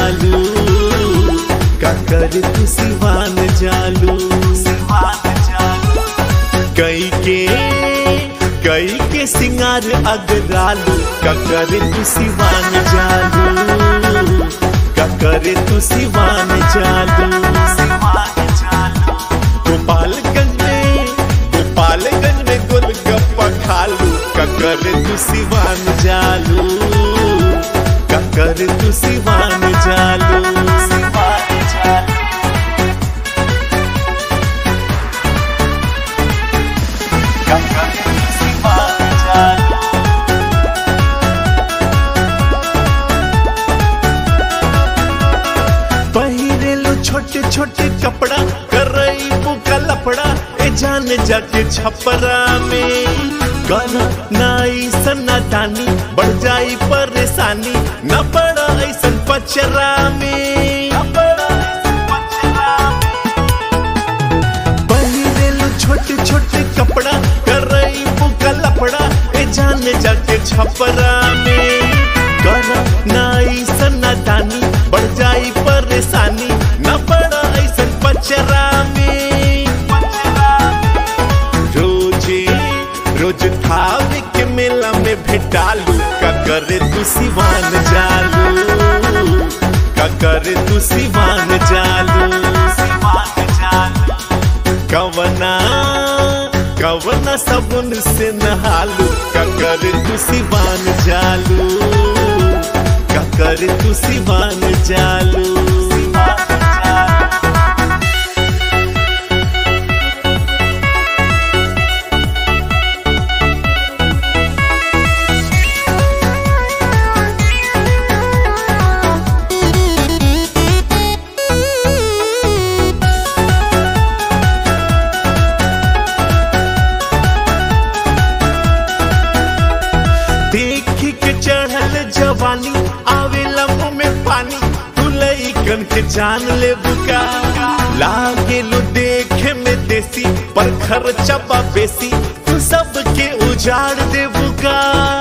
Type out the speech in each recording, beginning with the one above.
जालू का करे तू सिवान जालू कई के सिंगार अगरालू का करे तू सिवान जालू का करे तू सिवान जालू गोपालगंज में गोलगप्पा खालू का करे तू सिवान जालू का करे तू सिवान जालू पहिरेलो छोटे छोटे कपड़ा करई बुका लपड़ा ए जान जाके छपरा में गाना नाई सन्ना दानी बढ़ जाई परेशानी न पड़ा ऐसन पचरा में पहिरेलो छोटे छोटे कपड़ा करई बुका लपड़ा ए जान जाके छपरा में गाना नाई सन्ना दानी बढ़ जाई परेशानी न पड़ा ऐसन पचरा में रोज थावे के मेला में भेटालू का करे तू सिवान जालू का करे तू सिवान जालू कवना साबुन से नहालू का करे तू सिवान जालू का करे तू सिवान जालू देखी के चढ़ल जवानी आवेला मुँह में पानी तू लइकन के जान ले बुका लागे लो देखे में देसी पर खर्चा बा बेसी तू सबके उजाड़ दे बुका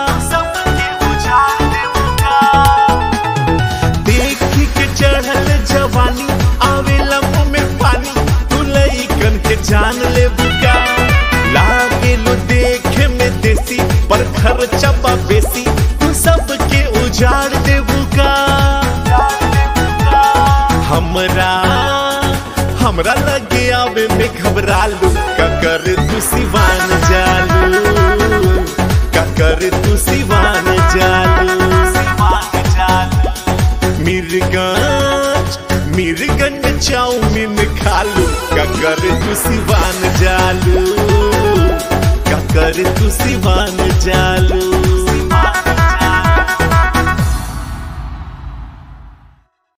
देखी के चढ़ल जवानी आवेला मुँह में पानी तू लइकन के जान ले बुका लागे लो देखे में देसी पर खर्चा बा बेसी तू सबके उजाड़ देबुका हमरा लगे आवे में घबरालू का करे तू सिवान जालू का करे तू सिवान जालू मीरगंज चाउमीन खालू का करे तू सिवान जालू का करे तू सिवान जालू